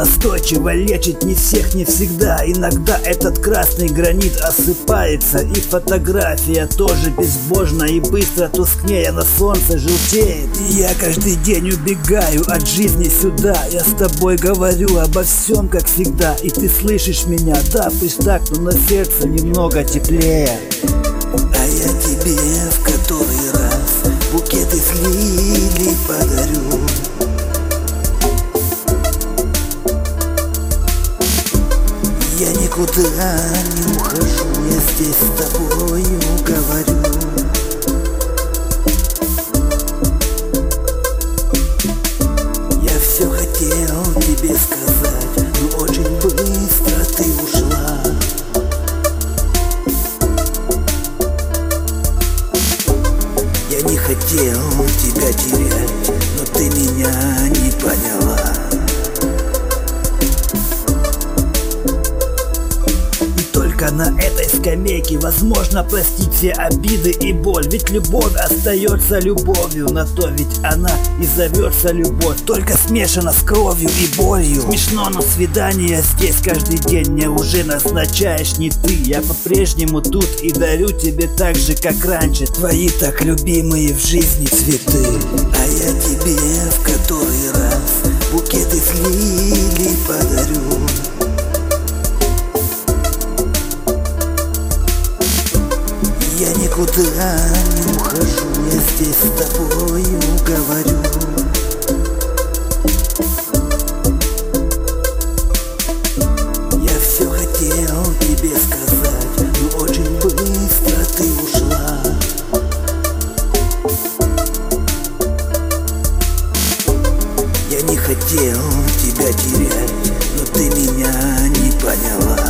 настойчиво лечит не всех, не всегда. Иногда этот красный гранит осыпается, и фотография тоже безбожно и быстро тускнея на солнце желтеет. И я каждый день убегаю от жизни сюда. Я с тобой говорю обо всем, как всегда, и ты слышишь меня, да, пусть так, но на сердце немного теплее. А я тебе в который раз букет из лилий подарю. Я никуда не ухожу, я здесь с тобою говорю. Я все хотел тебе сказать, но очень быстро ты ушла. Я не хотел тебя терять, но ты меня не поняла. Только на этой скамейке возможно простить все обиды и боль. Ведь любовь остается любовью, на то ведь она и зовется любовь, только смешана с кровью и болью. Смешно, но свидание здесь каждый день мне уже назначаешь не ты. Я по-прежнему тут и дарю тебе так же, как раньше, твои так любимые в жизни цветы. А я тебе в который раз букет из лилий подарю. Я никуда не ухожу, я здесь с тобою говорю. Я все хотел тебе сказать, но очень быстро ты ушла. Я не хотел тебя терять, но ты меня не поняла.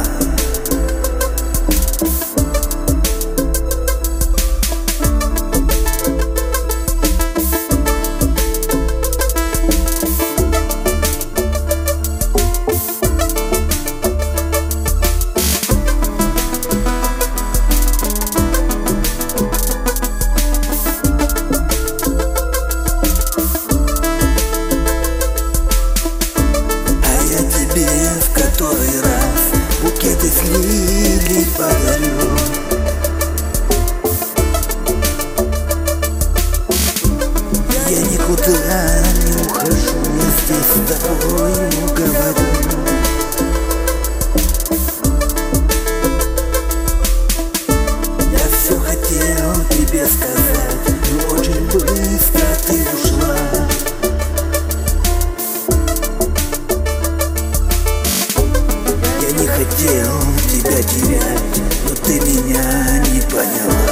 В который раз букет из лилий подарю. Я никуда не ухожу, я здесь с тобою говорю. Я все хотел тебе сказать, но очень быстро ты ушла. Я не хотел тебя терять, но ты меня не поняла.